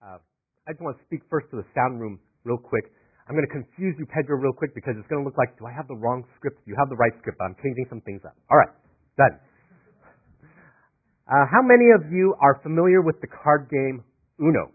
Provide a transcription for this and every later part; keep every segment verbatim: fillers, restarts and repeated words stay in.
Uh, I just want to speak first to the sound room real quick. I'm going to confuse you, Pedro, real quick because it's going to look like, do I have the wrong script? You have the right script, but I'm changing some things up. All right, done. Uh, how many of you are familiar with the card game Uno?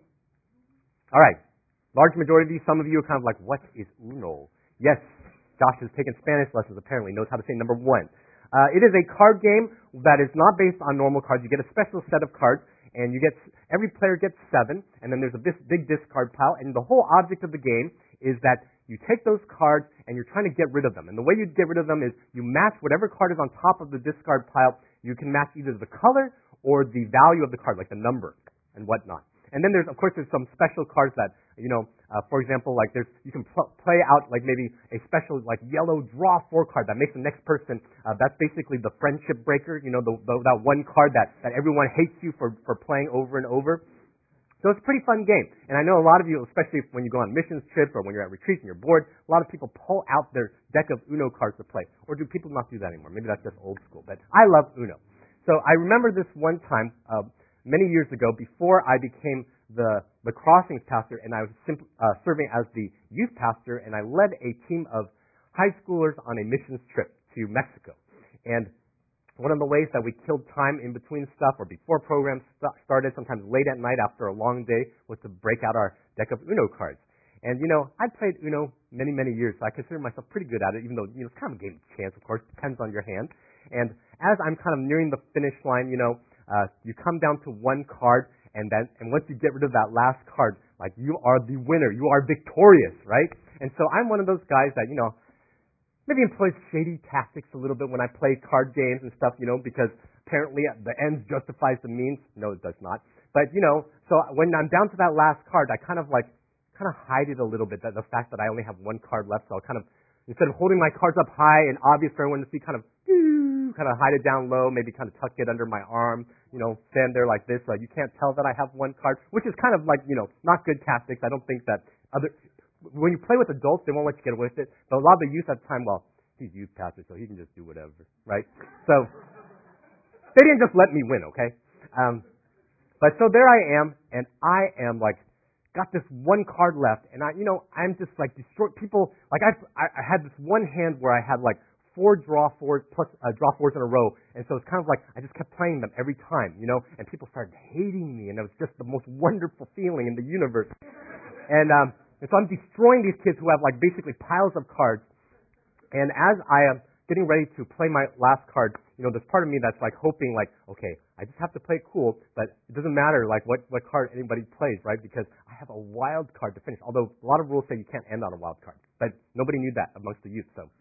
All right, large majority of you. Some of you are kind of like, what is Uno? Yes, Josh has taken Spanish lessons, apparently, knows how to say number one. Uh, it is a card game that is not based on normal cards. You get a special set of cards, and you get every player gets seven, and then there's a big discard pile, and the whole object of the game is that you take those cards and you're trying to get rid of them. And the way you get rid of them is you match whatever card is on top of the discard pile. You can match either the color or the value of the card, like the number and whatnot. And then there's, of course, there's some special cards that, you know, uh, for example, like there's, you can pl- play out like maybe a special like yellow draw four card that makes the next person, uh, that's basically the friendship breaker, you know, the, the, that one card that, that everyone hates you for, for playing over and over. So it's a pretty fun game. And I know a lot of you, especially when you go on missions trips or when you're at retreats and you're bored, a lot of people pull out their deck of Uno cards to play. Or do people not do that anymore? Maybe that's just old school. But I love Uno. So I remember this one time, uh, many years ago, before I became the the Crossings pastor, and I was simp- uh, serving as the youth pastor, and I led a team of high schoolers on a missions trip to Mexico. And one of the ways that we killed time in between stuff or before programs st- started, sometimes late at night after a long day, was to break out our deck of Uno cards. And, you know, I played Uno many, many years, so I consider myself pretty good at it, even though, you know, it's kind of a game of chance, of course, depends on your hand. And as I'm kind of nearing the finish line, you know, uh, you come down to one card, and then, and once you get rid of that last card, like, you are the winner. You are victorious, right? And so I'm one of those guys that, you know, maybe employs shady tactics a little bit when I play card games and stuff, you know, because apparently the ends justifies the means. No, it does not. But, you know, so when I'm down to that last card, I kind of like, kind of hide it a little bit, that the fact that I only have one card left. So I'll kind of, instead of holding my cards up high and obvious for everyone to see, kind of, kind of hide it down low, maybe kind of tuck it under my arm, you know, stand there like this, so you can't tell that I have one card, which is kind of like, you know, not good tactics. I don't think that other, when you play with adults, they won't let you get away with it. But a lot of the youth at the time, well, he's youth pastor, so he can just do whatever, right? So they didn't just let me win, okay? Um, but so there I am, and I am like, got this one card left, and I, you know, I'm just like destroy people. Like I, I had this one hand where I had like four draw fours plus uh, draw fours in a row, and so it's kind of like I just kept playing them every time, you know. And people started hating me, and it was just the most wonderful feeling in the universe. And um, and so I'm destroying these kids who have like basically piles of cards. And as I am getting ready to play my last card, you know, there's part of me that's like hoping, like, okay, I just have to play it cool, but it doesn't matter like what, what card anybody plays, right? Because I have a wild card to finish. Although a lot of rules say you can't end on a wild card, but nobody knew that amongst the youth. So,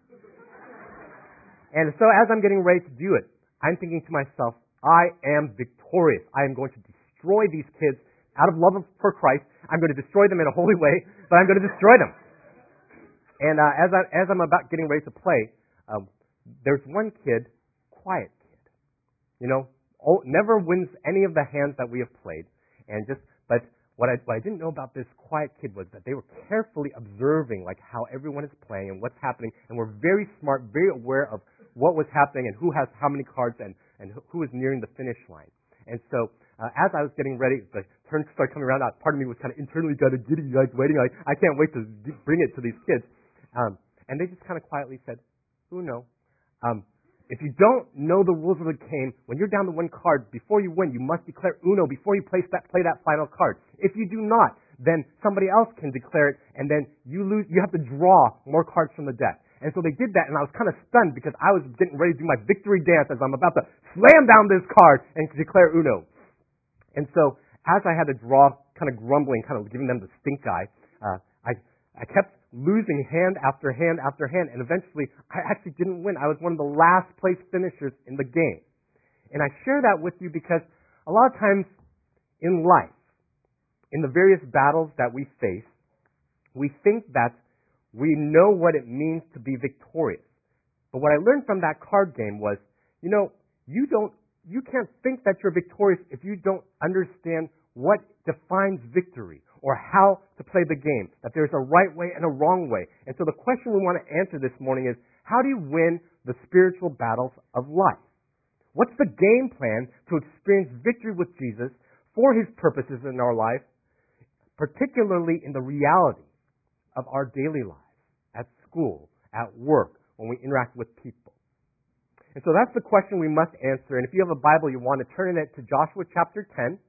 and so as I'm getting ready to do it, I'm thinking to myself, I am victorious. I am going to destroy these kids out of love for Christ. I'm going to destroy them in a holy way, but I'm going to destroy them. And uh, as I as I'm about getting ready to play, um, there's one kid, quiet kid, you know, oh, never wins any of the hands that we have played, and just but what I what I didn't know about this quiet kid was that they were carefully observing like how everyone is playing and what's happening, and were very smart, very aware of what was happening and who has how many cards and and who is nearing the finish line. And so uh, as I was getting ready, the turn started coming around. Part of me was kind of internally kind of giddy, like waiting, like I can't wait to bring it to these kids. Um, and they just kind of quietly said, Uno. Um, if you don't know the rules of the game, when you're down to one card, before you win, you must declare Uno before you play that, play that final card. If you do not, then somebody else can declare it, and then you lose. You have to draw more cards from the deck. And so they did that, and I was kind of stunned because I was getting ready to do my victory dance as I'm about to slam down this card and declare Uno. And so as I had to draw, kind of grumbling, kind of giving them the stink eye, uh, I I kept losing hand after hand after hand, and eventually I actually didn't win. I was one of the last place finishers in the game. And I share that with you because a lot of times in life, in the various battles that we face, we think that we know what it means to be victorious. But what I learned from that card game was, you know, you don't, you can't think that you're victorious if you don't understand what defines victory or how to play the game, that there's a right way and a wrong way. And so the question we want to answer this morning is, how do you win the spiritual battles of life? What's the game plan to experience victory with Jesus for His purposes in our life, particularly in the reality of our daily lives, at school, at work, when we interact with people. And so that's the question we must answer. And if you have a Bible, you want to turn it to Joshua chapter ten.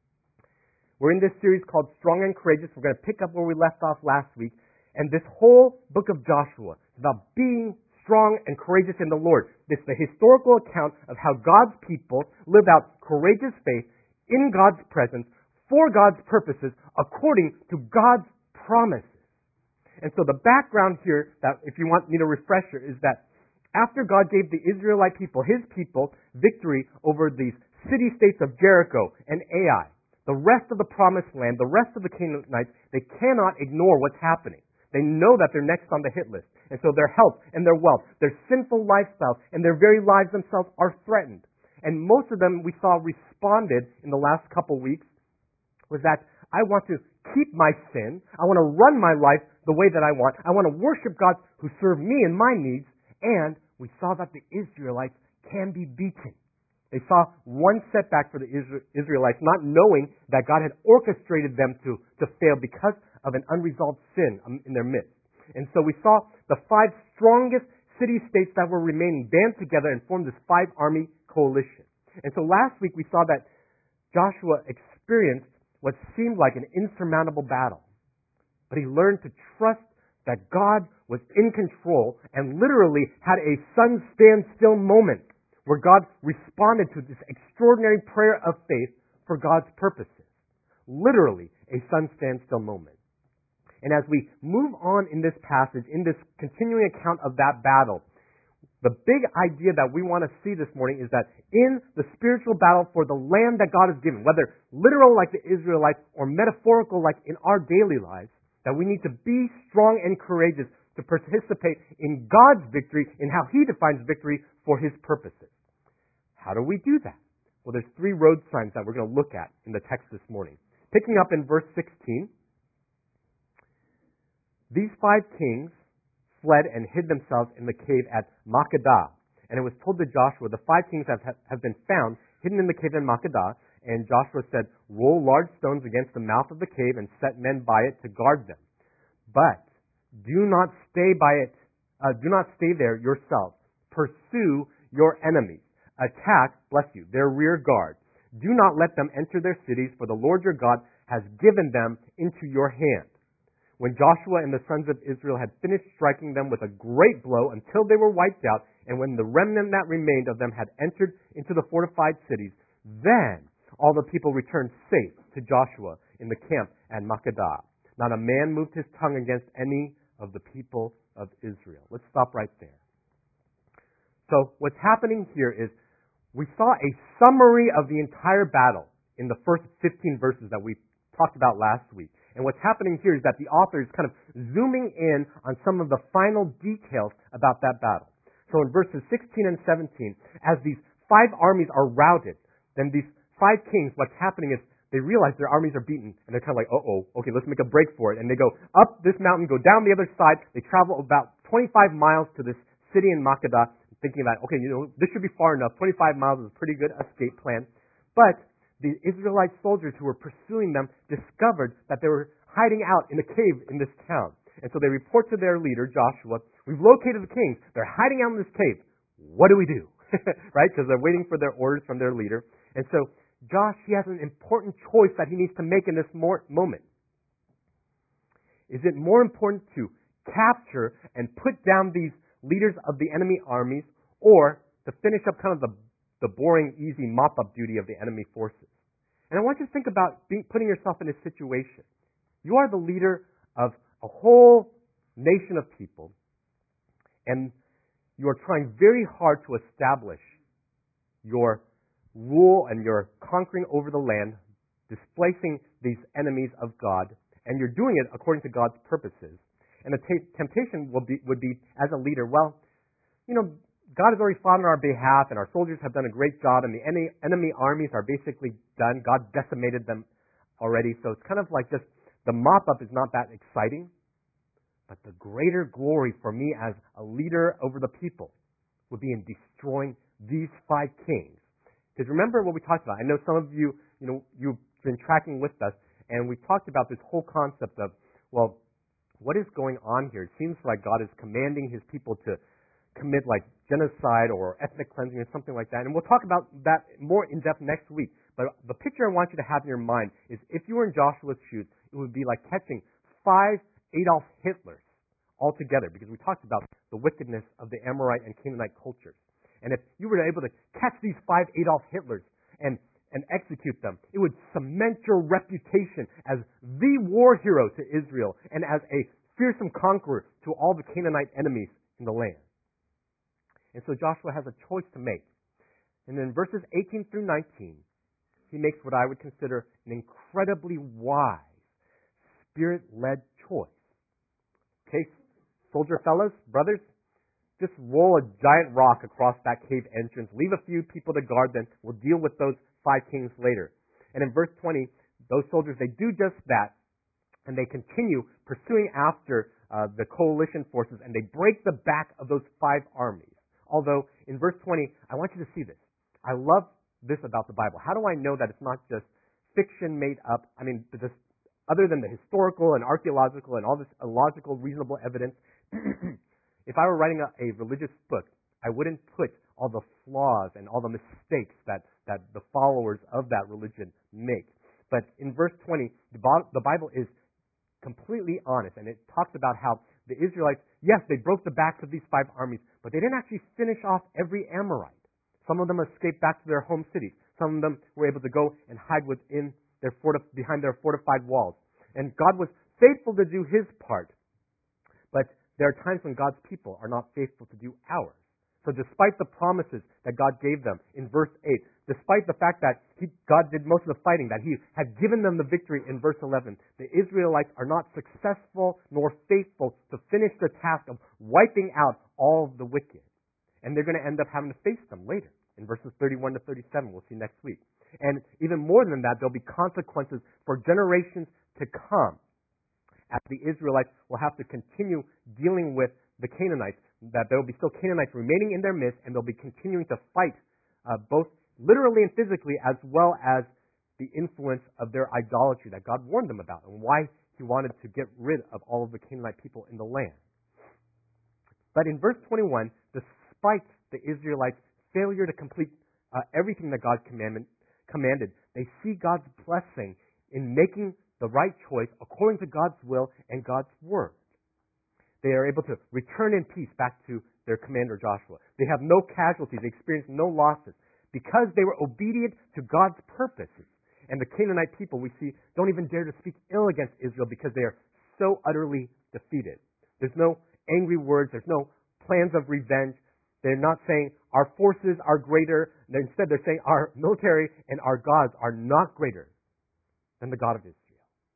We're in this series called Strong and Courageous. We're going to pick up where we left off last week. And this whole book of Joshua is about being strong and courageous in the Lord. It's the historical account of how God's people lived out courageous faith in God's presence for God's purposes according to God's promises. And so the background here, that if you want me to refresher, is that after God gave the Israelite people, His people, victory over these city-states of Jericho and Ai, the rest of the promised land, the rest of the Canaanites, they cannot ignore what's happening. They know that they're next on the hit list. And so their health and their wealth, their sinful lifestyles, and their very lives themselves are threatened. And most of them, we saw, responded in the last couple weeks was that I want to keep my sin. I want to run my life the way that I want. I want to worship God who serve me and my needs. And we saw that the Israelites can be beaten. They saw one setback for the Israelites, not knowing that God had orchestrated them to, to fail because of an unresolved sin in their midst. And so we saw the five strongest city-states that were remaining band together and formed this five-army coalition. And so last week we saw that Joshua experienced what seemed like an insurmountable battle. But he learned to trust that God was in control and literally had a sun stand still moment where God responded to this extraordinary prayer of faith for God's purposes. Literally, a sun standstill moment. And as we move on in this passage, in this continuing account of that battle, the big idea that we want to see this morning is that in the spiritual battle for the land that God has given, whether literal like the Israelites or metaphorical like in our daily lives, that we need to be strong and courageous to participate in God's victory, in how He defines victory for His purposes. How do we do that? Well, there's three road signs that we're going to look at in the text this morning. Picking up in verse sixteen, these five kings fled and hid themselves in the cave at Makkedah. And it was told to Joshua, the five kings have, have been found hidden in the cave in Makkedah. And Joshua said, roll large stones against the mouth of the cave and set men by it to guard them. But do not stay by it, uh, do not stay there yourselves. Pursue your enemies. Attack, bless you, their rear guard. Do not let them enter their cities, for the Lord your God has given them into your hand. When Joshua and the sons of Israel had finished striking them with a great blow until they were wiped out, and when the remnant that remained of them had entered into the fortified cities, then all the people returned safe to Joshua in the camp at Makkedah. Not a man moved his tongue against any of the people of Israel. Let's stop right there. So what's happening here is we saw a summary of the entire battle in the first fifteen verses that we talked about last week. And what's happening here is that the author is kind of zooming in on some of the final details about that battle. So in verses sixteen and seventeen, as these five armies are routed, then these five kings, what's happening is they realize their armies are beaten, and they're kind of like, uh-oh, okay, let's make a break for it. And they go up this mountain, go down the other side. They travel about twenty-five miles to this city in Makkedah, thinking that, okay, you know, this should be far enough. twenty-five miles is a pretty good escape plan. But the Israelite soldiers who were pursuing them discovered that they were hiding out in a cave in this town. And so they report to their leader, Joshua, we've located the kings. They're hiding out in this cave. What do we do? Right? Because they're waiting for their orders from their leader. And so Josh, he has an important choice that he needs to make in this more moment. Is it more important to capture and put down these leaders of the enemy armies, or to finish up kind of the, the boring, easy mop-up duty of the enemy forces? And I want you to think about being, putting yourself in this situation. You are the leader of a whole nation of people, and you are trying very hard to establish your rule and your conquering over the land, displacing these enemies of God, and you're doing it according to God's purposes. And the t- temptation will be, would be, as a leader, well, you know, God has already fought on our behalf, and our soldiers have done a great job, and the enemy, enemy armies are basically done. God decimated them already, so it's kind of like just the mop-up is not that exciting. But the greater glory for me as a leader over the people would be in destroying these five kings. Because remember what we talked about. I know some of you, you know, you've been tracking with us, And we talked about this whole concept of, well, what is going on here? It seems like God is commanding his people to commit like genocide or ethnic cleansing or something like that. And we'll talk about that more in depth next week. But the picture I want you to have in your mind is if you were in Joshua's shoes, it would be like catching five Adolf Hitlers all together, because we talked about the wickedness of the Amorite and Canaanite cultures. And if you were able to catch these five Adolf Hitlers and, and execute them, it would cement your reputation as the war hero to Israel and as a fearsome conqueror to all the Canaanite enemies in the land. And so Joshua has a choice to make. And in verses eighteen through nineteen, he makes what I would consider an incredibly wise, Spirit-led choice. Okay, soldier fellows, brothers, just roll a giant rock across that cave entrance. Leave a few people to guard them. We'll deal with those five kings later. And in verse twenty, those soldiers, they do just that, and they continue pursuing after uh, the coalition forces, and they break the back of those five armies. Although, in verse twenty, I want you to see this. I love this about the Bible. How do I know that it's not just fiction made up? I mean, just other than the historical and archaeological and all this illogical, reasonable evidence, if I were writing a, a religious book, I wouldn't put all the flaws and all the mistakes that, that the followers of that religion make. But in verse twenty, the, the Bible is completely honest, and it talks about how the Israelites, yes, they broke the backs of these five armies, but they didn't actually finish off every Amorite. Some of them escaped back to their home cities. Some of them were able to go and hide within their fortif- behind their fortified walls. And God was faithful to do his part. But there are times when God's people are not faithful to do ours. So despite the promises that God gave them in verse eight, despite the fact that he, God did most of the fighting, that he had given them the victory in verse eleven, the Israelites are not successful nor faithful to finish the task of wiping out all of the wicked. And they're going to end up having to face them later. In verses thirty-one to thirty-seven, we'll see next week. And even more than that, there'll be consequences for generations to come, as the Israelites will have to continue dealing with the Canaanites, that there will be still Canaanites remaining in their midst, and they'll be continuing to fight uh, both literally and physically, as well as the influence of their idolatry that God warned them about, and why he wanted to get rid of all of the Canaanite people in the land. But in verse twenty-one, despite the Israelites' failure to complete uh, everything that God commanded, commanded, they see God's blessing in making the right choice according to God's will and God's word. They are able to return in peace back to their commander Joshua. They have no casualties. They experience no losses because they were obedient to God's purposes. And the Canaanite people, we see, don't even dare to speak ill against Israel because they are so utterly defeated. There's no angry words. There's no plans of revenge. They're not saying our forces are greater. Instead, they're saying our military and our gods are not greater than the God of Israel.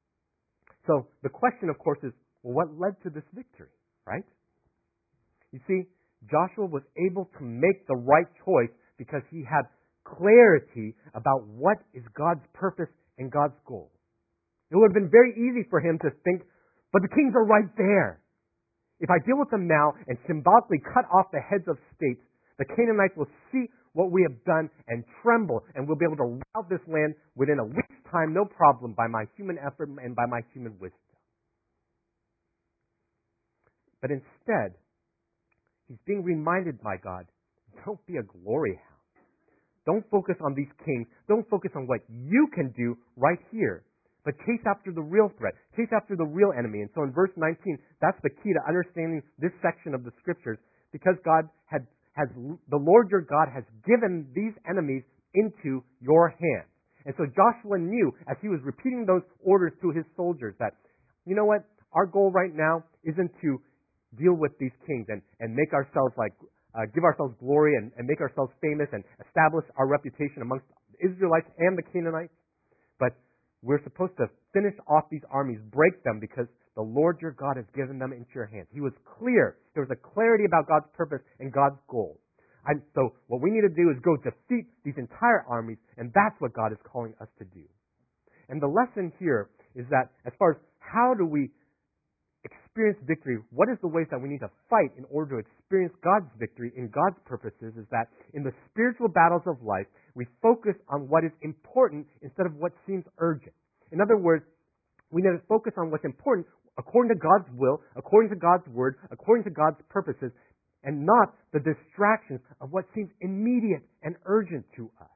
So the question, of course, is, well, what led to this victory, right? You see, Joshua was able to make the right choice because he had clarity about what is God's purpose and God's goal. It would have been very easy for him to think, but the kings are right there. If I deal with them now and symbolically cut off the heads of states, the Canaanites will see what we have done and tremble, and we'll be able to rout this land within a week's time, no problem, by my human effort and by my human wisdom. But instead, he's being reminded by God, don't be a glory hound. Don't focus on these kings. Don't focus on what you can do right here. But chase after the real threat. Chase after the real enemy. And so in verse nineteen, that's the key to understanding this section of the scriptures, because God had, has, the Lord your God has given these enemies into your hands. And so Joshua knew, as he was repeating those orders to his soldiers, that, you know what, our goal right now isn't to deal with these kings and, and make ourselves like, uh, give ourselves glory and, and make ourselves famous and establish our reputation amongst the Israelites and the Canaanites. But we're supposed to finish off these armies, break them, because the Lord your God has given them into your hands. He was clear. There was a clarity about God's purpose and God's goal. And so what we need to do is go defeat these entire armies, and that's what God is calling us to do. And the lesson here is that as far as how do we experience victory, what is the ways that we need to fight in order to experience God's victory in God's purposes, is that in the spiritual battles of life, we focus on what is important instead of what seems urgent. In other words, We need to focus on what's important according to God's will, according to God's word, according to God's purposes, and not the distractions of what seems immediate and urgent to us.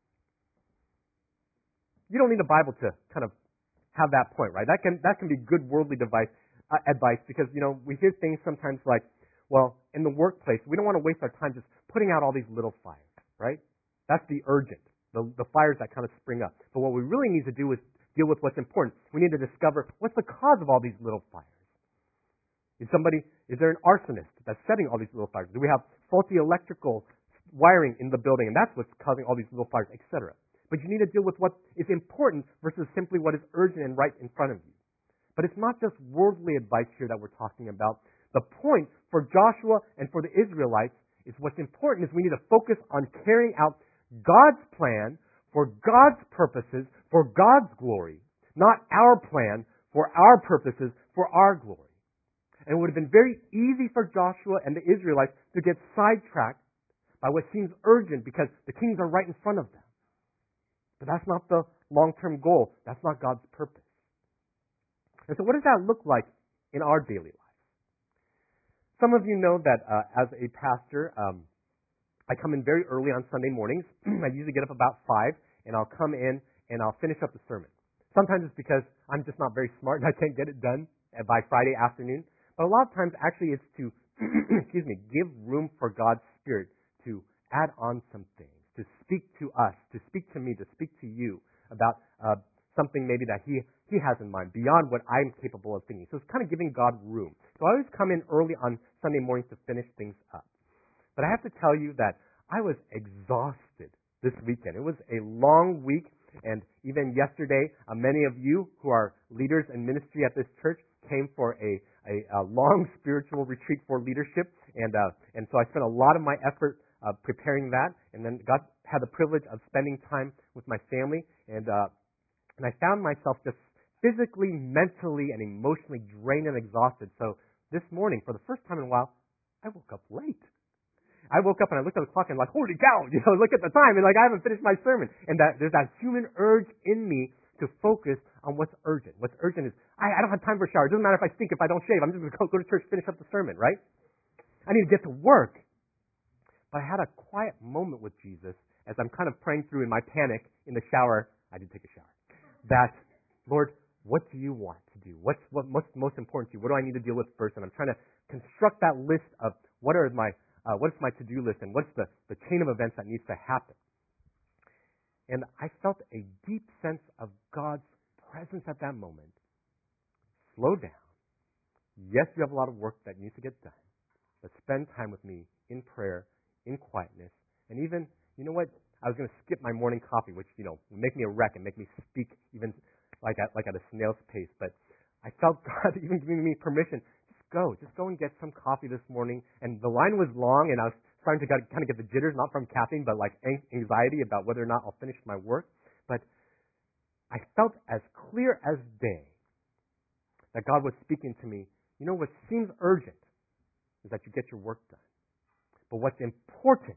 You don't need a Bible to kind of have that point, right? That can that can be good worldly device, uh, advice because, you know, we hear things sometimes like, well, in the workplace, we don't want to waste our time just putting out all these little fires, right? That's the urgent, the, the fires that kind of spring up. But what we really need to do is deal with what's important. We need to discover what's the cause of all these little fires. Is somebody, is there an arsonist that's setting all these little fires? Do we have faulty electrical wiring in the building and that's what's causing all these little fires, et cetera? But you need to deal with what is important versus simply what is urgent and right in front of you. But it's not just worldly advice here that we're talking about. The point for Joshua and for the Israelites is what's important is we need to focus on carrying out God's plan for God's purposes, for God's glory, not our plan for our purposes, for our glory. And it would have been very easy for Joshua and the Israelites to get sidetracked by what seems urgent because the kings are right in front of them. But that's not the long-term goal. That's not God's purpose. And so what does that look like in our daily life? Some of you know that uh, as a pastor, um, I come in very early on Sunday mornings. I usually get up about five, and I'll come in and I'll finish up the sermon. Sometimes it's because I'm just not very smart and I can't get it done by Friday afternoon. But a lot of times, actually, it's to, excuse me, give room for God's Spirit to add on some things, to speak to us, to speak to me, to speak to you about uh, something maybe that He He has in mind, beyond what I'm capable of thinking. So it's kind of giving God room. So I always come in early on Sunday mornings to finish things up. But I have to tell you that I was exhausted this weekend. It was a long week, and even yesterday, uh, many of you who are leaders in ministry at this church came for a, a, a long spiritual retreat for leadership, and uh, and so I spent a lot of my effort uh, preparing that, and then got had the privilege of spending time with my family, and uh, and I found myself just physically, mentally, and emotionally drained and exhausted. So this morning, for the first time in a while, I woke up late. I woke up and I looked at the clock and like, holy cow, you know, look at the time, and like I haven't finished my sermon. And that there's that human urge in me to focus on what's urgent. What's urgent is, I, I don't have time for a shower. It doesn't matter if I stink, if I don't shave. I'm just going to go, go to church, finish up the sermon, right? I need to get to work. But I had a quiet moment with Jesus as I'm kind of praying through in my panic in the shower. I did take a shower. That, Lord, what do you want to do? What's what, what's most important to you? What do I need to deal with first? And I'm trying to construct that list of what are my uh, what's my to-do list and what's the, the chain of events that needs to happen. And I felt a deep sense of God's presence at that moment. Slow down. Yes, you have a lot of work that needs to get done, but spend time with me in prayer, in quietness, and even, you know what? I was going to skip my morning coffee, which, you know, would make me a wreck and make me speak even like at, like at a snail's pace. But I felt God even giving me permission. Just go. Just go and get some coffee this morning. And the line was long, and I was starting to kind of get the jitters, not from caffeine, but like anxiety about whether or not I'll finish my work. But I felt as clear as day that God was speaking to me. You know, what seems urgent is that you get your work done. But what's important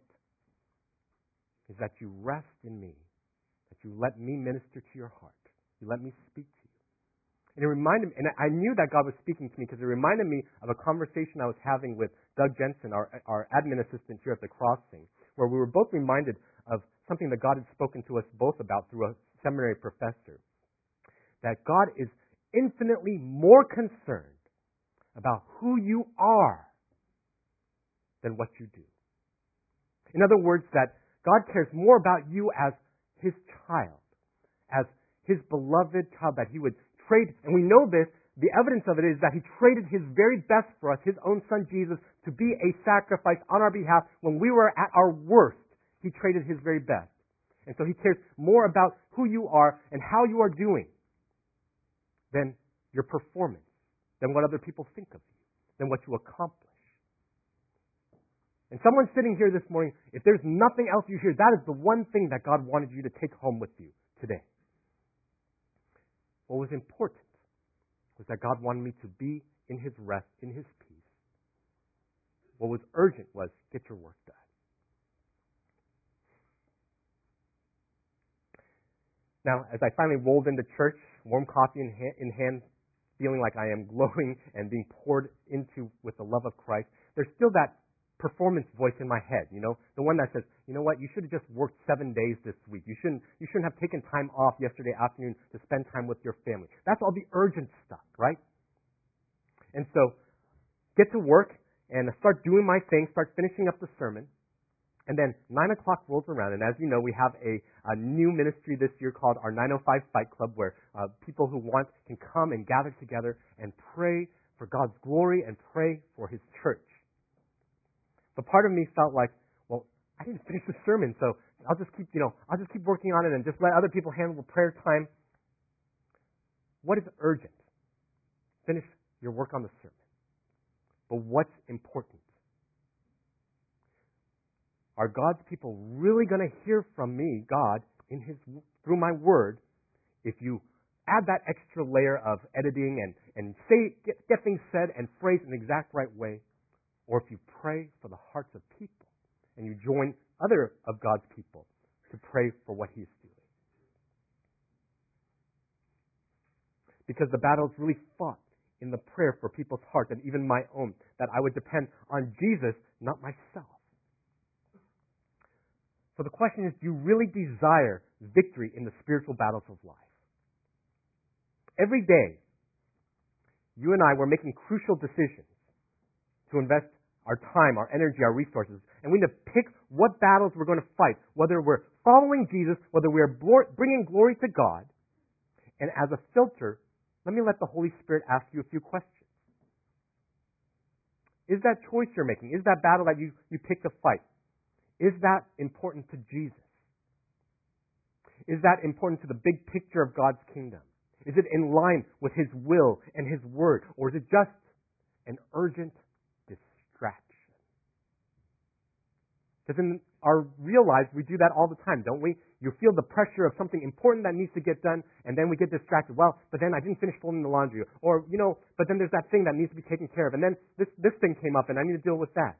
is that you rest in me, that you let me minister to your heart. You let me speak to you. And it reminded me, and I knew that God was speaking to me because it reminded me of a conversation I was having with Doug Jensen, our, our admin assistant here at the Crossing, where we were both reminded of something that God had spoken to us both about through a seminary professor. That God is infinitely more concerned about who you are than what you do. In other words, that God cares more about you as His child, as His beloved child, that He would trade, and we know this, the evidence of it is that He traded His very best for us, His own Son Jesus, to be a sacrifice on our behalf. When we were at our worst, He traded His very best. And so He cares more about who you are and how you are doing than your performance, than what other people think of you, than what you accomplish. And someone sitting here this morning, if there's nothing else you hear, that is the one thing that God wanted you to take home with you today. What was important was that God wanted me to be in His rest, in His peace. What was urgent was, get your work done. Now, as I finally rolled into church, warm coffee in, ha- in hand, feeling like I am glowing and being poured into with the love of Christ, there's still that performance voice in my head, you know, the one that says, you know what, you should have just worked seven days this week. You shouldn't, you shouldn't have taken time off yesterday afternoon to spend time with your family. That's all the urgent stuff, right? And so, get to work and start doing my thing, start finishing up the sermon. And then nine o'clock rolls around, and as you know, we have a, a new ministry this year called our nine oh five Fight Club, where uh, people who want can come and gather together and pray for God's glory and pray for His church. But part of me felt like, well, I didn't finish the sermon, so I'll just keep, you know, I'll just keep working on it and just let other people handle prayer time. What is urgent? Finish your work on the sermon. But what's important? Are God's people really going to hear from me, God, in His through my word, if you add that extra layer of editing and, and say get, get things said and phrased in the exact right way, or if you pray for the hearts of people and you join other of God's people to pray for what He is doing? Because the battle is really fought in the prayer for people's hearts, and even my own, that I would depend on Jesus, not myself. So the question is, do you really desire victory in the spiritual battles of life? Every day, you and I were making crucial decisions to invest our time, our energy, our resources, and we need to pick what battles we're going to fight, whether we're following Jesus, whether we're bringing glory to God. And as a filter, let me let the Holy Spirit ask you a few questions. Is that choice you're making, is that battle that you, you pick to fight, is that important to Jesus? Is that important to the big picture of God's kingdom? Is it in line with His will and His word? Or is it just an urgent distraction? Because in our real lives, we do that all the time, don't we? You feel the pressure of something important that needs to get done, and then we get distracted. Well, but then I didn't finish folding the laundry. Or, you know, but then there's that thing that needs to be taken care of. And then this, this thing came up, and I need to deal with that.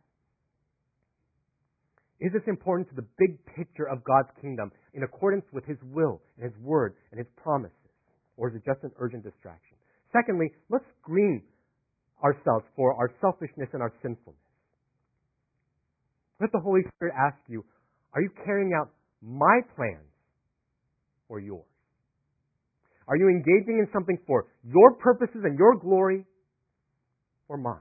Is this important to the big picture of God's kingdom in accordance with His will and His word and His promises? Or is it just an urgent distraction? Secondly, let's screen ourselves for our selfishness and our sinfulness. Let the Holy Spirit ask you, are you carrying out my plans or yours? Are you engaging in something for your purposes and your glory or mine?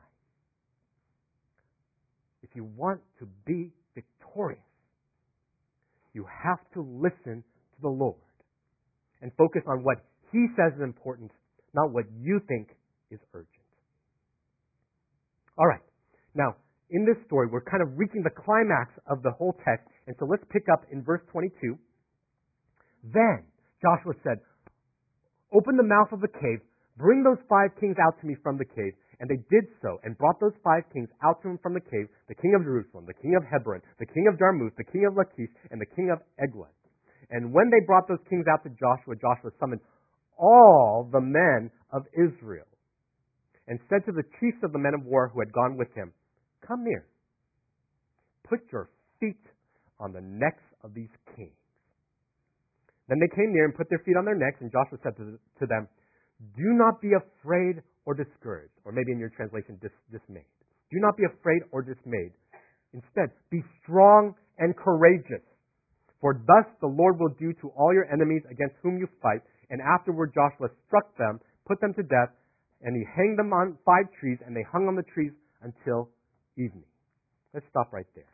If you want to be victorious, you have to listen to the Lord and focus on what He says is important, not what you think is urgent. All right. Now, in this story, we're kind of reaching the climax of the whole text, and so let's pick up in verse twenty-two. Then Joshua said, "Open the mouth of the cave, bring those five kings out to me from the cave." And they did so, and brought those five kings out to him from the cave, the king of Jerusalem, the king of Hebron, the king of Jarmuth, the king of Lachish, and the king of Eglon. And when they brought those kings out to Joshua, Joshua summoned all the men of Israel, and said to the chiefs of the men of war who had gone with him, "Come near, put your feet on the necks of these kings." Then they came near and put their feet on their necks, and Joshua said to, to them, "Do not be afraid or discouraged," or maybe in your translation, dis- dismayed. "Do not be afraid or dismayed. Instead, be strong and courageous. For thus the Lord will do to all your enemies against whom you fight." And afterward Joshua struck them, put them to death, and he hanged them on five trees, and they hung on the trees until evening. Let's stop right there.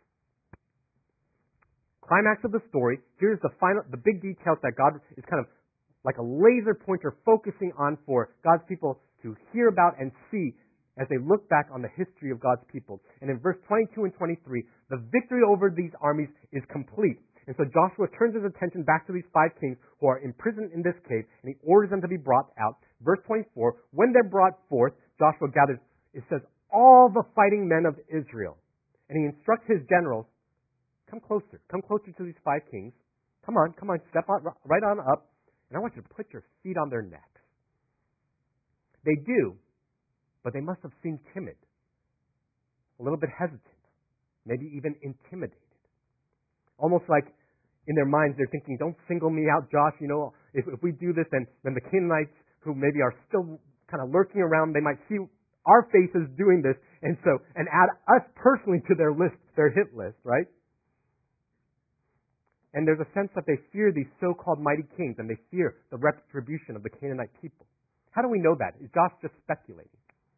Climax of the story. Here's the final, the big details that God is kind of like a laser pointer focusing on for God's people to hear about and see as they look back on the history of God's people. And in verse twenty-two and twenty-three, the victory over these armies is complete. And so Joshua turns his attention back to these five kings who are imprisoned in this cave, and he orders them to be brought out. Verse twenty-four, when they're brought forth, Joshua gathers, it says, all the fighting men of Israel. And he instructs his generals, come closer, come closer to these five kings. Come on, come on, step on, right on up. And I want you to put your feet on their necks. They do, but they must have seemed timid, a little bit hesitant, maybe even intimidated. Almost like in their minds, they're thinking, don't single me out, Josh. You know, if, if we do this, then, then the Canaanites who maybe are still kind of lurking around, they might see our faces doing this, and so, and add us personally to their list, their hit list, right? And there's a sense that they fear these so-called mighty kings, and they fear the retribution of the Canaanite people. How do we know that? Is Josh just speculating?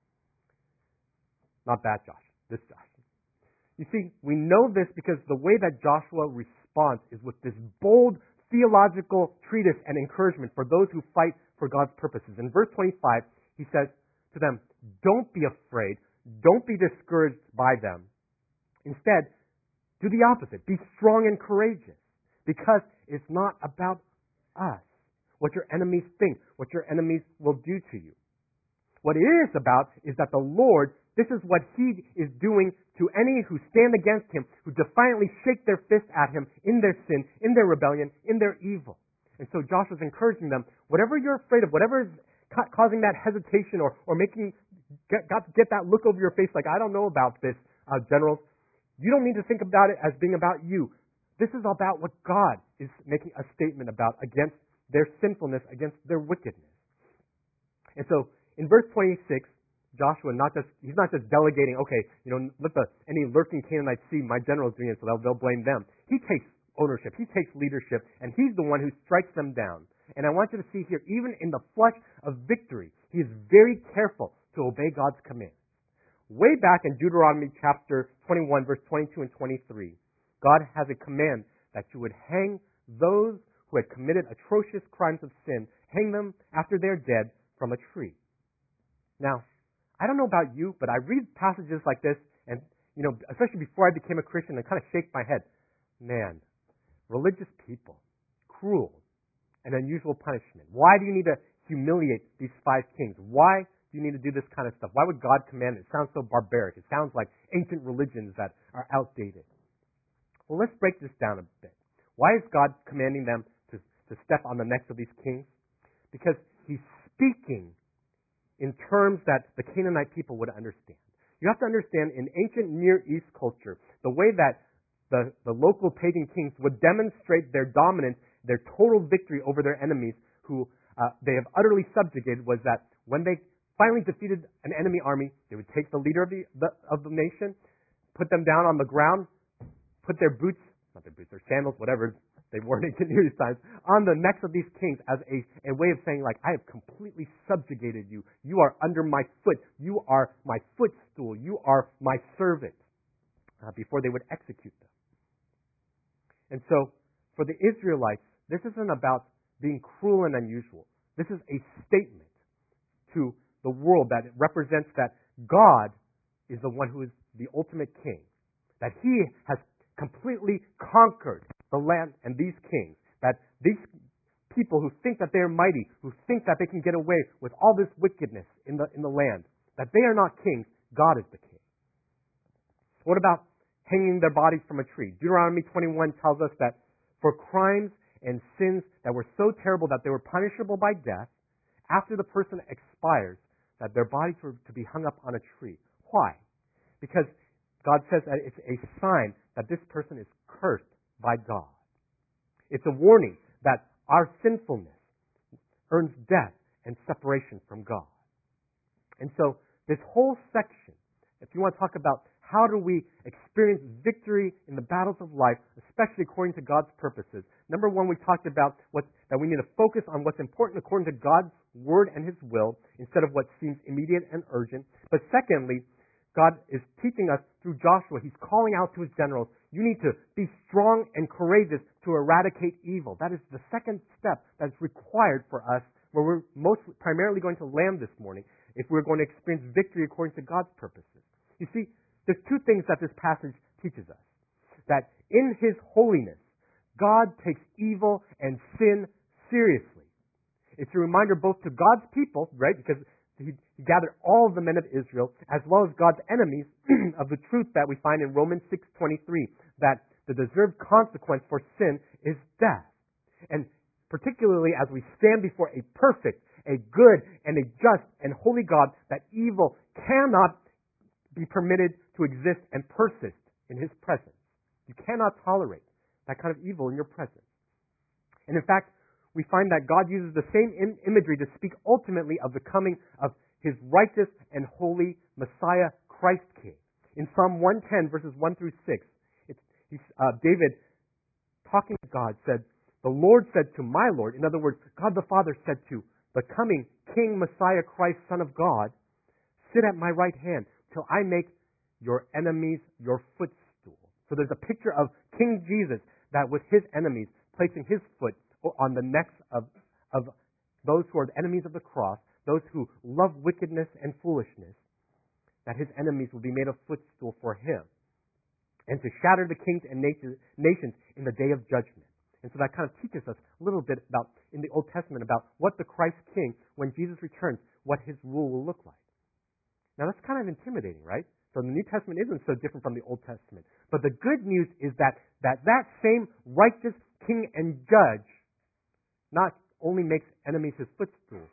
Not that Josh, this Josh. You see, we know this because the way that Joshua responds is with this bold theological treatise and encouragement for those who fight for God's purposes. In verse twenty-five, he says to them, don't be afraid, don't be discouraged by them. Instead, do the opposite. Be strong and courageous, because it's not about us, what your enemies think, what your enemies will do to you. What it is about is that the Lord, this is what He is doing to any who stand against Him, who defiantly shake their fist at Him in their sin, in their rebellion, in their evil. And so Joshua's encouraging them, whatever you're afraid of, whatever is ca- causing that hesitation or, or making, get, got, get that look over your face like, I don't know about this, uh, generals, you don't need to think about it as being about you. This is about what God is making a statement about against their sinfulness, against their wickedness. And so, in verse twenty-six, Joshua not just, he's not just delegating, okay, you know, let the, any lurking Canaanites see my general's doing it, so they'll, they'll blame them. He takes ownership, he takes leadership, and he's the one who strikes them down. And I want you to see here, even in the flush of victory, he is very careful to obey God's commands. Way back in Deuteronomy chapter twenty-one, verse twenty-two and twenty-three, God has a command that you would hang those who had committed atrocious crimes of sin, hang them after they're dead from a tree. Now, I don't know about you, but I read passages like this, and, you know, especially before I became a Christian, I kind of shake my head. Man, religious people, cruel, and unusual punishment. Why do you need to humiliate these five kings? Why do you need to do this kind of stuff? Why would God command it? It sounds so barbaric. It sounds like ancient religions that are outdated. Well, let's break this down a bit. Why is God commanding them to, to step on the necks of these kings? Because He's speaking in terms that the Canaanite people would understand. You have to understand, in ancient Near East culture, the way that the, the local pagan kings would demonstrate their dominance, their total victory over their enemies, who uh, they have utterly subjugated, was that when they finally defeated an enemy army, they would take the leader of the, the of the nation, put them down on the ground, put their boots, not their boots, their sandals, whatever they wore in ancient Near East times, on the necks of these kings as a, a way of saying, like, I have completely subjugated you. You are under my foot. You are my footstool. You are my servant, uh, before they would execute them. And so, for the Israelites, this isn't about being cruel and unusual. This is a statement to the world that it represents that God is the one who is the ultimate king, that He has completely conquered the land and these kings, that these people who think that they're mighty, who think that they can get away with all this wickedness in the in the land, that they are not kings, God is the king. What about hanging their bodies from a tree? Deuteronomy twenty-one tells us that for crimes and sins that were so terrible that they were punishable by death, after the person expires, that their bodies were to be hung up on a tree. Why? Because God says that it's a sign that this person is cursed by God. It's a warning that our sinfulness earns death and separation from God. And so this whole section, if you want to talk about how do we experience victory in the battles of life, especially according to God's purposes, number one, we talked about what, that we need to focus on what's important according to God's word and His will instead of what seems immediate and urgent. But secondly, God is teaching us through Joshua. He's calling out to his generals, you need to be strong and courageous to eradicate evil. That is the second step that's required for us, where we're most primarily going to land this morning, if we're going to experience victory according to God's purposes. You see, there's two things that this passage teaches us. That in His holiness, God takes evil and sin seriously. It's a reminder both to God's people, right, because He gathered all of the men of Israel, as well as God's enemies, of the truth that we find in Romans six twenty-three, that the deserved consequence for sin is death. And particularly as we stand before a perfect, a good, and a just and holy God, that evil cannot be permitted to exist and persist in His presence. You cannot tolerate that kind of evil in your presence. And in fact, we find that God uses the same im- imagery to speak ultimately of the coming of his righteous and holy Messiah, Christ King. In Psalm one ten, verses one through six, it's, he's, uh, David, talking to God, said, "The Lord said to my Lord," in other words, God the Father said to the coming King Messiah Christ, Son of God, "Sit at my right hand till I make your enemies your footstool." So there's a picture of King Jesus that with his enemies, placing his foot on the necks of, of those who are the enemies of the cross, those who love wickedness and foolishness, that his enemies will be made a footstool for him, and to shatter the kings and nations in the day of judgment. And so that kind of teaches us a little bit about, in the Old Testament, about what the Christ King, when Jesus returns, what his rule will look like. Now that's kind of intimidating, right? So the New Testament isn't so different from the Old Testament. But the good news is that that, that same righteous king and judge not only makes enemies his footstool,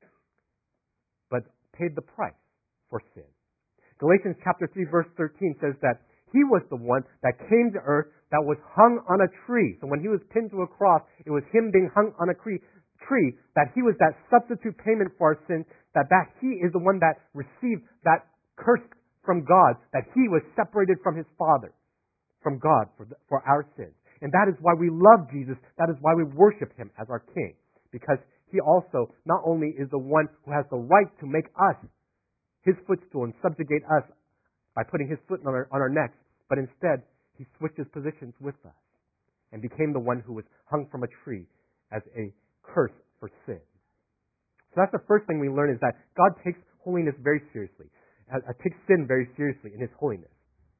but paid the price for sin. Galatians chapter three, verse thirteen says that he was the one that came to earth that was hung on a tree. So when he was pinned to a cross, it was him being hung on a tree, that he was that substitute payment for our sins, that, that he is the one that received that curse from God, that he was separated from his Father, from God for, the, for our sins. And that is why we love Jesus. That is why we worship him as our King. Because he also not only is the one who has the right to make us his footstool and subjugate us by putting his foot on our, on our necks, but instead he switches positions with us and became the one who was hung from a tree as a curse for sin. So that's the first thing we learn, is that God takes holiness very seriously, uh, takes sin very seriously in his holiness.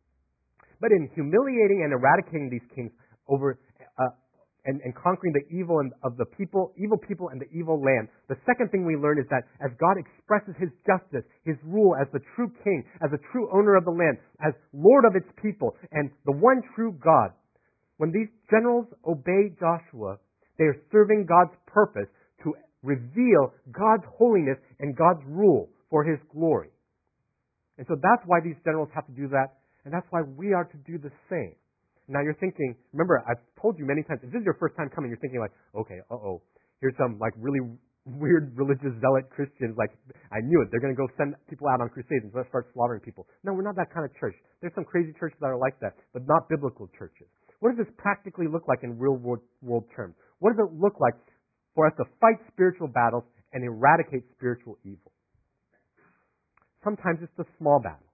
But in humiliating and eradicating these kings over uh, and, and conquering the evil and, of the people, evil people and the evil land, the second thing we learn is that as God expresses his justice, his rule as the true king, as the true owner of the land, as Lord of its people, and the one true God, when these generals obey Joshua, they are serving God's purpose to reveal God's holiness and God's rule for his glory. And so that's why these generals have to do that, and that's why we are to do the same. Now you're thinking, remember, I've told you many times, if this is your first time coming, you're thinking like, okay, uh-oh, here's some like really weird religious zealot Christians, like, I knew it, they're going to go send people out on crusades and start slaughtering people. No, we're not that kind of church. There's some crazy churches that are like that, but not biblical churches. What does this practically look like in real world, world terms? What does it look like for us to fight spiritual battles and eradicate spiritual evil? Sometimes it's the small battles.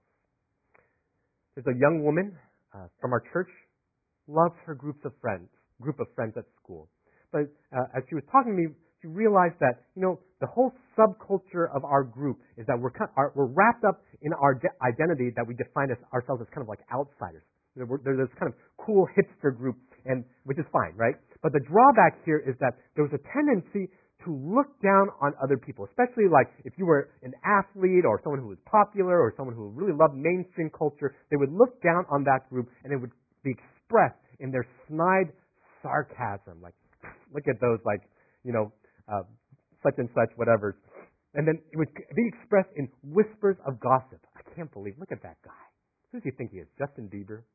There's a young woman uh, from our church, loves her groups of friends, group of friends at school. But uh, as she was talking to me, she realized that, you know, the whole subculture of our group is that we're kind of, are, we're wrapped up in our de- identity that we define as ourselves as kind of like outsiders. We're, they're this kind of cool hipster group, and which is fine, right? But the drawback here is that there was a tendency to look down on other people, especially like if you were an athlete or someone who was popular or someone who really loved mainstream culture, they would look down on that group and it would be expressed in their snide sarcasm, like, look at those, like, you know, uh, such and such, whatever. And then it would be expressed in whispers of gossip. I can't believe, look at that guy. Who does he think he is? Justin Bieber?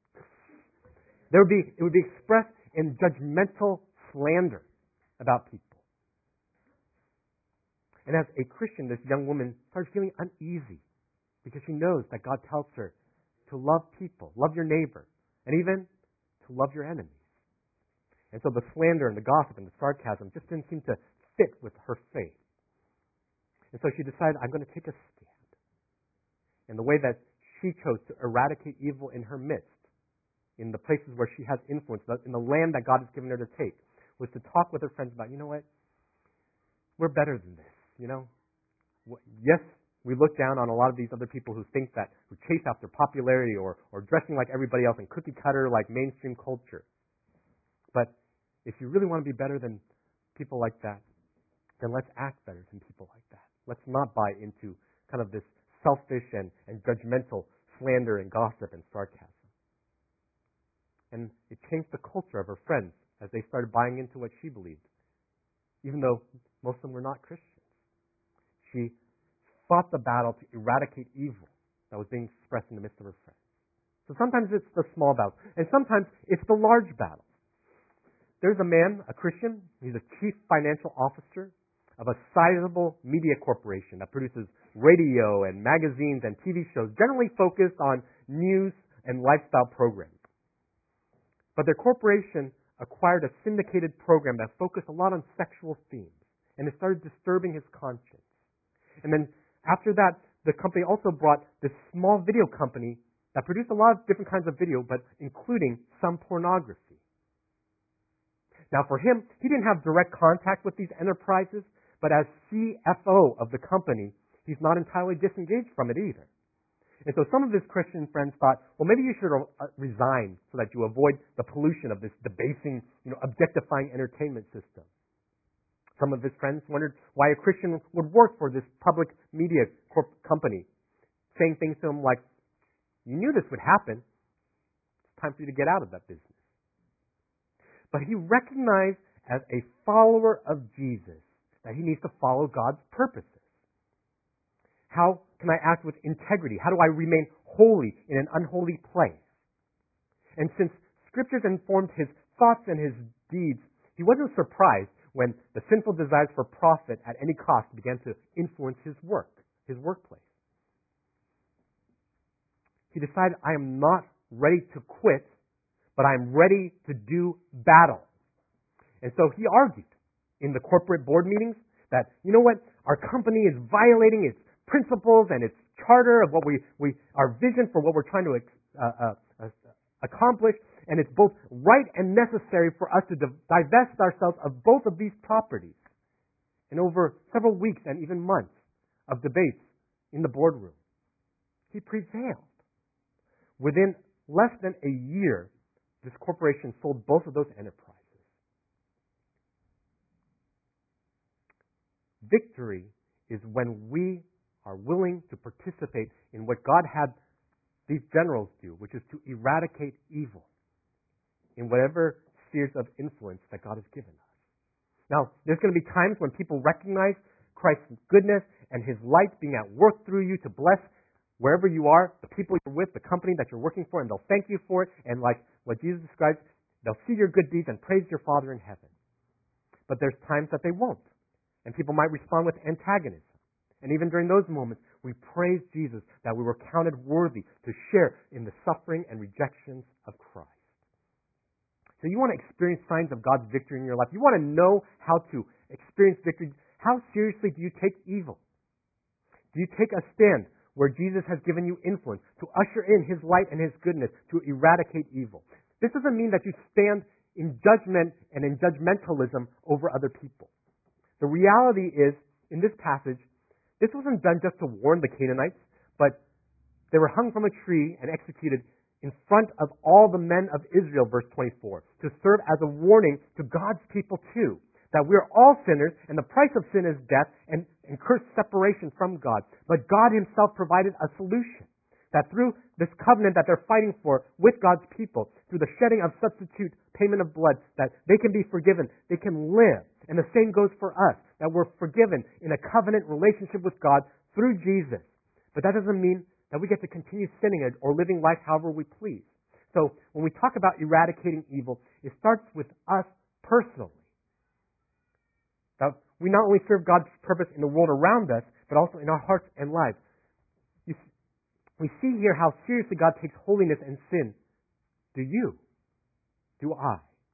There would be, it would be expressed in judgmental slander about people. And as a Christian, this young woman starts feeling uneasy because she knows that God tells her to love people, love your neighbor, and even to love your enemies. And so the slander and the gossip and the sarcasm just didn't seem to fit with her faith. And so she decided, I'm going to take a stand. And the way that she chose to eradicate evil in her midst, in the places where she has influence, in the land that God has given her to take, was to talk with her friends about, you know what, we're better than this, you know. Yes, we look down on a lot of these other people who think that, who chase after popularity or, or dressing like everybody else and cookie cutter like mainstream culture. But if you really want to be better than people like that, then let's act better than people like that. Let's not buy into kind of this selfish and, and judgmental slander and gossip and sarcasm. And it changed the culture of her friends as they started buying into what she believed, even though most of them were not Christians. She fought the battle to eradicate evil that was being expressed in the midst of her friends. So sometimes it's the small battles, and sometimes it's the large battles. there's a man, a Christian, he's a chief financial officer of a sizable media corporation that produces radio and magazines and T V shows, generally focused on news and lifestyle programs. But their corporation acquired a syndicated program that focused a lot on sexual themes, and it started disturbing his conscience. And then after that, the company also brought this small video company that produced a lot of different kinds of video, but including some pornography. Now for him, he didn't have direct contact with these enterprises, but as C F O of the company, he's not entirely disengaged from it either. And so some of his Christian friends thought, well, maybe you should resign so that you avoid the pollution of this debasing, you know, objectifying entertainment system. Some of his friends wondered why a Christian would work for this public media corp- company, saying things to him like, you knew this would happen. It's time for you to get out of that business. But he recognized as a follower of Jesus that he needs to follow God's purposes. How can I act with integrity? How do I remain holy in an unholy place? And since Scriptures informed his thoughts and his deeds, he wasn't surprised when the sinful desires for profit at any cost began to influence his work, his workplace. He decided, I am not ready to quit, but I'm ready to do battle. And so he argued in the corporate board meetings that, you know what, our company is violating its principles and its charter of what we, we our vision for what we're trying to uh, uh, uh, accomplish, and it's both right and necessary for us to divest ourselves of both of these properties. And over several weeks and even months of debates in the boardroom, he prevailed. Within less than a year, this corporation sold both of those enterprises. Victory is when we are willing to participate in what God had these generals do, which is to eradicate evil in whatever spheres of influence that God has given us. Now, there's going to be times when people recognize Christ's goodness and His light being at work through you to bless wherever you are, the people you're with, the company that you're working for, and they'll thank you for it. And like what Jesus describes, they'll see your good deeds and praise your Father in heaven. But there's times that they won't. And people might respond with antagonism. And even during those moments, we praise Jesus that we were counted worthy to share in the suffering and rejections of Christ. So you want to experience signs of God's victory in your life. You want to know how to experience victory. How seriously do you take evil? Do you take a stand where Jesus has given you influence to usher in His light and His goodness to eradicate evil? This doesn't mean that you stand in judgment and in judgmentalism over other people. The reality is, in this passage, this wasn't done just to warn the Canaanites, but they were hung from a tree and executed in front of all the men of Israel, verse twenty-four, to serve as a warning to God's people too, that we're all sinners and the price of sin is death and, and cursed separation from God. But God Himself provided a solution, that through this covenant that they're fighting for with God's people, through the shedding of substitute payment of blood, that they can be forgiven, they can live. And the same goes for us, that we're forgiven in a covenant relationship with God through Jesus. But that doesn't mean that we get to continue sinning or living life however we please. So when we talk about eradicating evil, it starts with us personally. That we not only serve God's purpose in the world around us, but also in our hearts and lives. You see, we see here how seriously God takes holiness and sin. Do you? Do I?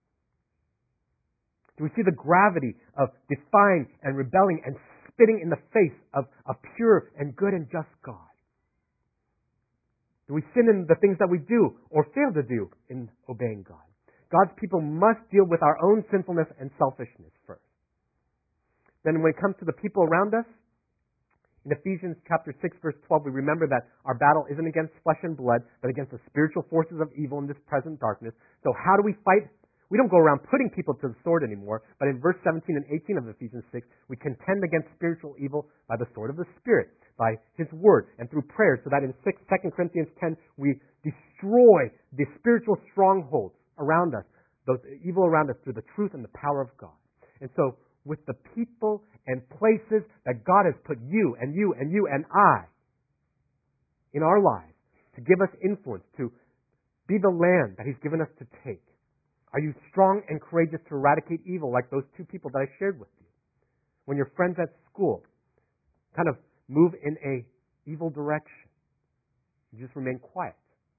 Do we see the gravity of defying and rebelling and spitting in the face of a pure and good and just God? Do we sin in the things that we do or fail to do in obeying God? God's people must deal with our own sinfulness and selfishness first. Then when it comes to the people around us, in Ephesians chapter six, verse twelve, we remember that our battle isn't against flesh and blood, but against the spiritual forces of evil in this present darkness. So how do we fight? We don't go around putting people to the sword anymore, but in verse seventeen and eighteen of Ephesians six, we contend against spiritual evil by the sword of the Spirit, by His Word, and through prayer, so that in Second Corinthians ten, we destroy the spiritual strongholds around us, those evil around us, through the truth and the power of God. And so, with the people and places that God has put you and you and you and I in our lives to give us influence, to be the land that He's given us to take, Are you strong and courageous to eradicate evil like those two people that I shared with you? When your friends at school kind of move in a evil direction, you just remain quiet.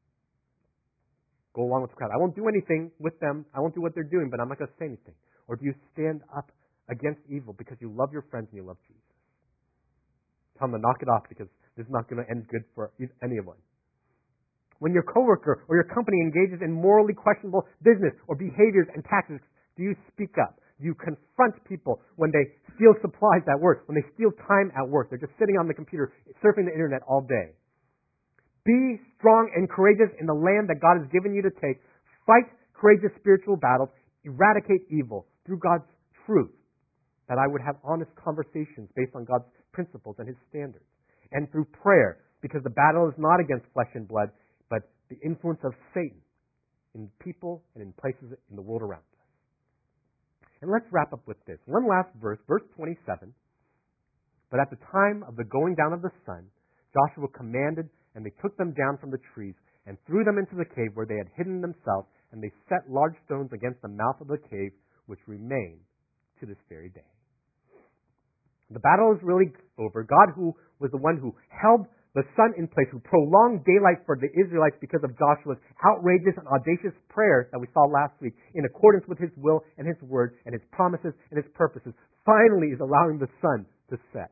Go along with the crowd. I won't do anything with them. I won't do what they're doing, but I'm not going to say anything. Or do you stand up against evil because you love your friends and you love Jesus? Tell them to knock it off because this is not going to end good for anyone. When your coworker or your company engages in morally questionable business or behaviors and tactics, do you speak up? Do you confront people when they steal supplies at work, when they steal time at work? They're just sitting on the computer, surfing the internet all day. Be strong and courageous in the land that God has given you to take. Fight courageous spiritual battles. Eradicate evil through God's truth. That I would have honest conversations based on God's principles and His standards. And through prayer, because the battle is not against flesh and blood, but the influence of Satan in people and in places in the world around us. And let's wrap up with this. One last verse, verse twenty-seven. But at the time of the going down of the sun, Joshua commanded, and they took them down from the trees and threw them into the cave where they had hidden themselves, and they set large stones against the mouth of the cave, which remain to this very day. The battle is really over. God, who was the one who held the sun in place, who prolonged daylight for the Israelites because of Joshua's outrageous and audacious prayers that we saw last week, in accordance with His will and His word and His promises and His purposes, finally is allowing the sun to set.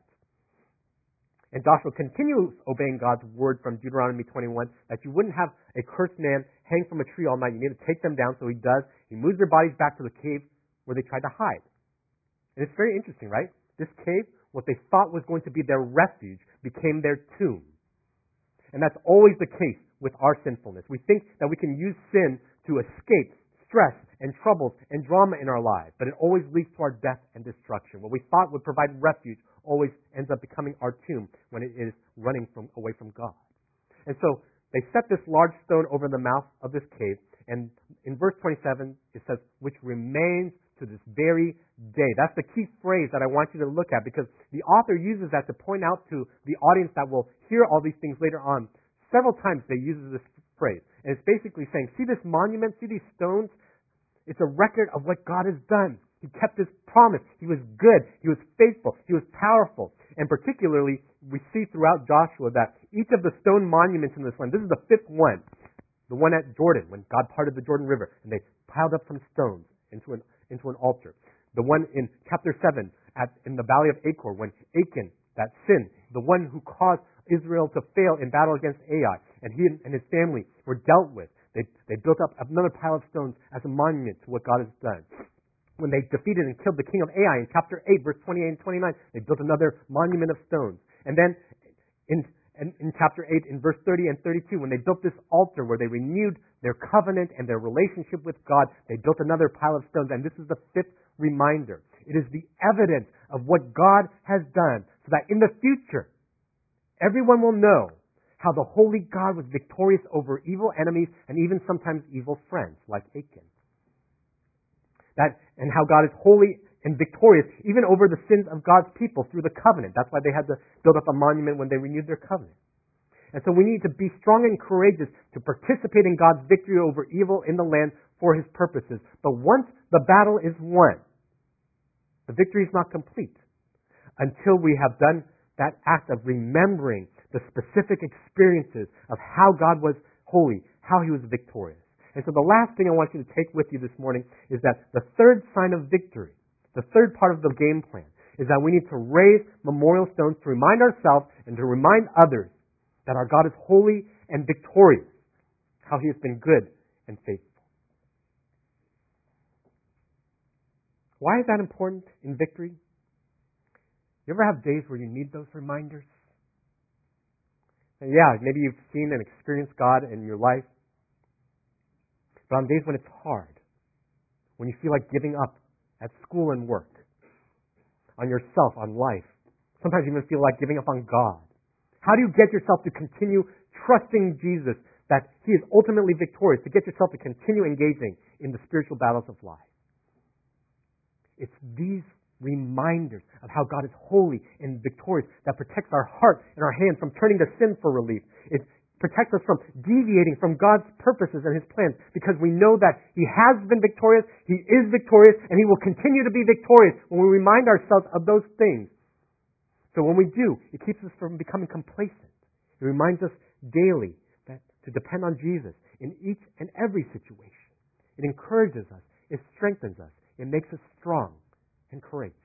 And Joshua continues obeying God's word from Deuteronomy twenty-one, that you wouldn't have a cursed man hang from a tree all night. You need to take them down, so He does. He moves their bodies back to the cave where they tried to hide. And it's very interesting, right? This cave, what they thought was going to be their refuge, became their tomb. And that's always the case with our sinfulness. We think that we can use sin to escape stress and troubles and drama in our lives, but it always leads to our death and destruction. What we thought would provide refuge always ends up becoming our tomb when it is running from away from God. And so they set this large stone over the mouth of this cave, and in verse twenty-seven it says, which remains to this very day. That's the key phrase that I want you to look at, because the author uses that to point out to the audience that will hear all these things later on. Several times they use this phrase. And it's basically saying, see this monument, see these stones? It's a record of what God has done. He kept His promise. He was good. He was faithful. He was powerful. And particularly, we see throughout Joshua that each of the stone monuments in this land, this is the fifth one, the one at Jordan, when God parted the Jordan River, and they piled up some stones into an into an altar. The one in chapter seven at, in the valley of Achor, when Achan, that sin, the one who caused Israel to fail in battle against Ai, and he and his family were dealt with. They, they built up another pile of stones as a monument to what God has done. When they defeated and killed the king of Ai in chapter eight, verse twenty-eight and twenty-nine, they built another monument of stones. And then in In, in chapter eight, in verse thirty and thirty-two, when they built this altar where they renewed their covenant and their relationship with God, they built another pile of stones. And this is the fifth reminder. It is the evidence of what God has done, so that in the future, everyone will know how the holy God was victorious over evil enemies and even sometimes evil friends like Achan. That, and how God is holy and victorious even over the sins of God's people through the covenant. That's why they had to build up a monument when they renewed their covenant. And so we need to be strong and courageous to participate in God's victory over evil in the land for His purposes. But once the battle is won, the victory is not complete until we have done that act of remembering the specific experiences of how God was holy, how He was victorious. And so the last thing I want you to take with you this morning is that the third sign of victory, the third part of the game plan, is that we need to raise memorial stones to remind ourselves and to remind others that our God is holy and victorious, how He has been good and faithful. Why is that important in victory? You ever have days where you need those reminders? And yeah, maybe you've seen and experienced God in your life, but on days when it's hard, when you feel like giving up at school and work, on yourself, on life, sometimes you even feel like giving up on God. How do you get yourself to continue trusting Jesus, that He is ultimately victorious, to get yourself to continue engaging in the spiritual battles of life? It's these reminders of how God is holy and victorious that protects our heart and our hands from turning to sin for relief. It protect us from deviating from God's purposes and His plans, because we know that He has been victorious, He is victorious, and He will continue to be victorious when we remind ourselves of those things. So when we do, it keeps us from becoming complacent. It reminds us daily that to depend on Jesus in each and every situation. It encourages us. It strengthens us. It makes us strong and courageous.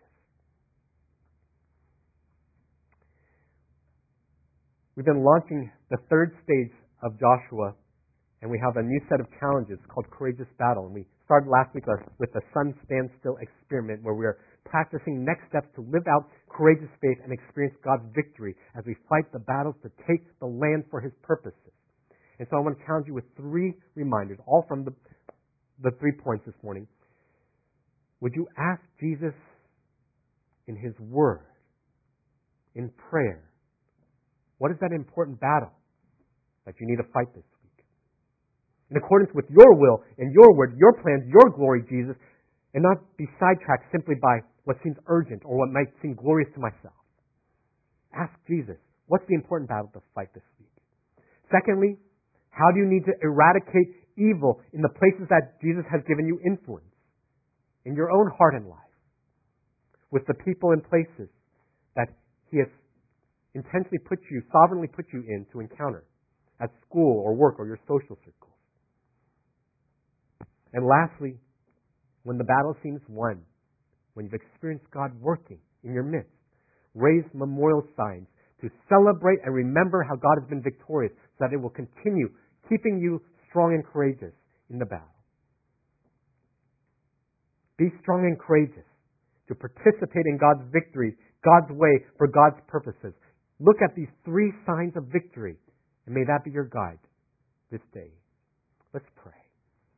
We've been launching the third stage of Joshua, and we have a new set of challenges called Courageous Battle. And we started last week with the Sun Standstill experiment, where we are practicing next steps to live out courageous faith and experience God's victory as we fight the battles to take the land for His purposes. And so I want to challenge you with three reminders, all from the, the three points this morning. Would you ask Jesus in His Word, in prayer, what is that important battle that you need to fight this week? In accordance with your will and your word, your plans, your glory, Jesus, and not be sidetracked simply by what seems urgent or what might seem glorious to myself. Ask Jesus, what's the important battle to fight this week? Secondly, how do you need to eradicate evil in the places that Jesus has given you influence? In your own heart and life. With the people and places that He has intentionally put you, sovereignly put you in to encounter at school or work or your social circles. And lastly, when the battle seems won, when you've experienced God working in your midst, raise memorial signs to celebrate and remember how God has been victorious, so that it will continue keeping you strong and courageous in the battle. Be strong and courageous to participate in God's victory, God's way, for God's purposes. Look at these three signs of victory, and may that be your guide this day. Let's pray.